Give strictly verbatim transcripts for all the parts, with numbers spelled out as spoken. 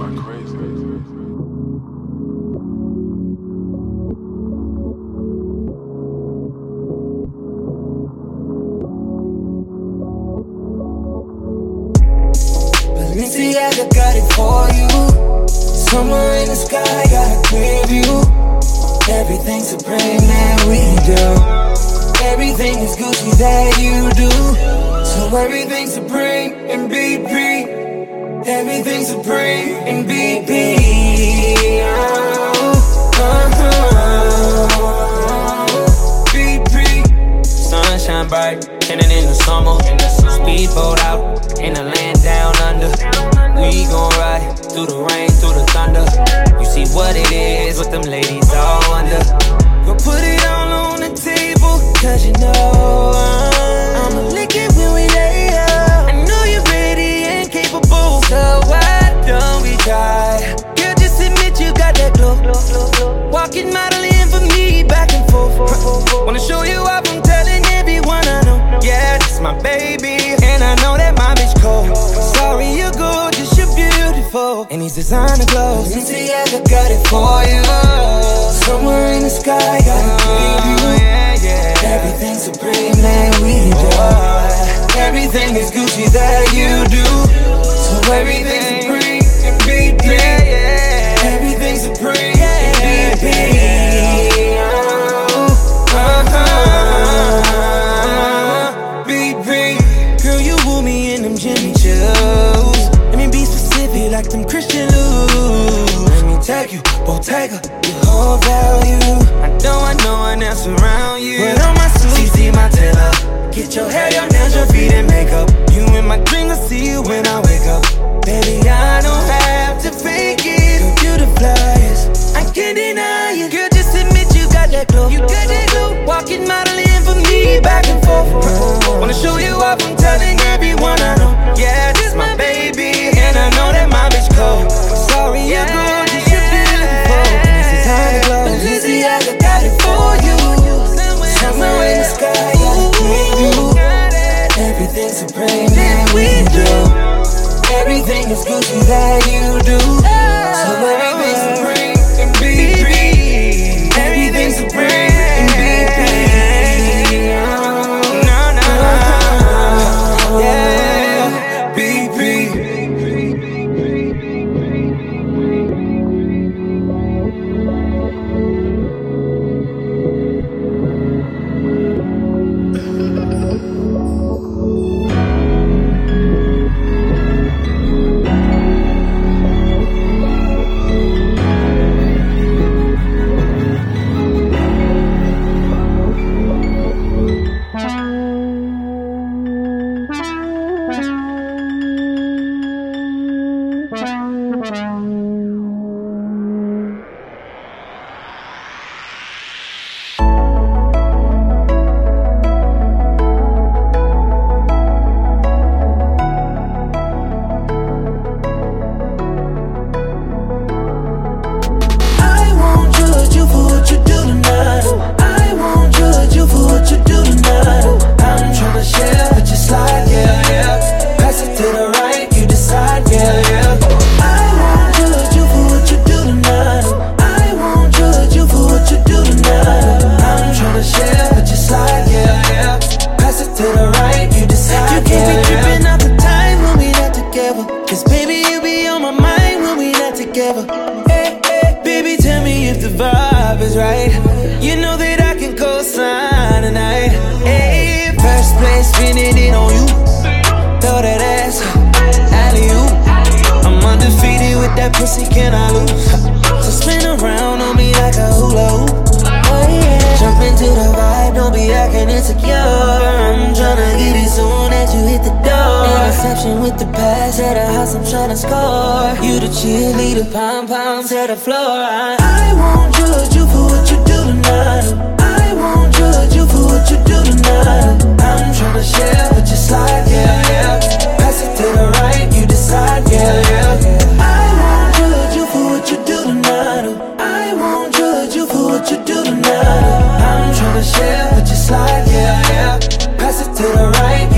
Balenciaga got it for you. Somewhere in the sky, got a clear view. Everything supreme that we do. Everything is Gucci that you do. So everything supreme in B P. Everything supreme in B P. Oh, uh-huh. B P. Sunshine bright, tinted in the summer. Speedboat out, in the land down under. We gon' ride through the rain, through the thunder. You see what it is with them ladies all under. Go put it all on the table, cause you know I'ma lick it when we lay up. I know you're ready and capable, so why don't we try? Girl, just admit you got that glow. Walking, modeling for me, back and forth. Wanna show you off, I'm telling everyone I know. Yeah, this my baby, and I know that my bitch cold. Sorry you're gorgeous, you're beautiful, and these designer clothes. Balenciaga got it for you. Somewhere in the sky, got a preview. Yeah, yeah. Everything supreme that we do. Everything is Gucci that you do. So everything supreme in B P. Yeah, yeah. Everything supreme in B P. Like them Christian Louis. Let me take you, Bottega, your whole value. I know I know one else around you. Put on my suit, C C my tailor. Get your hair, your nails, your feet and makeup. You in my dreams, I see you when I wake up. Baby, I don't have to fake it. Girl, you the flyest, I can't deny it. Girl, just admit you got that glow. You got that glow. Walking, modeling for me, back and forth. Wanna show you off, I'm telling everyone I know. Yeah, this my baby, and I know that my bitch cold. Sorry you're gorgeous, you're beautiful. This is how it goes. Balenciaga got it for you. Somewhere in the sky, got it for you. Everything supreme that we do. Everything is Gucci that you do. So everything supreme in B P. Everything supreme in B P. No, no, yeah, B P.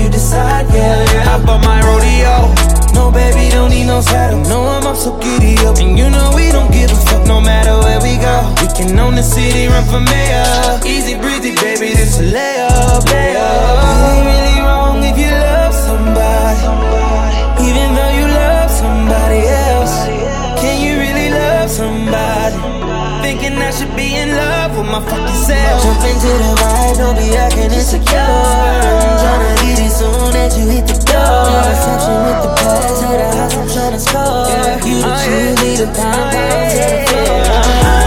so giddy up. Walking on the city, run for mayor. Easy breezy, baby, this a layup, layup. It ain't really wrong if you love somebody, even though you love somebody else. Can you really love somebody? Thinking I should be in love with my fucking self. Jump into the vibe, don't be acting insecure. I'm tryna leave it soon as you hit the door. Reception with the pass, at the house I'm tryna score. You the cheerleader, pound pound to the floor.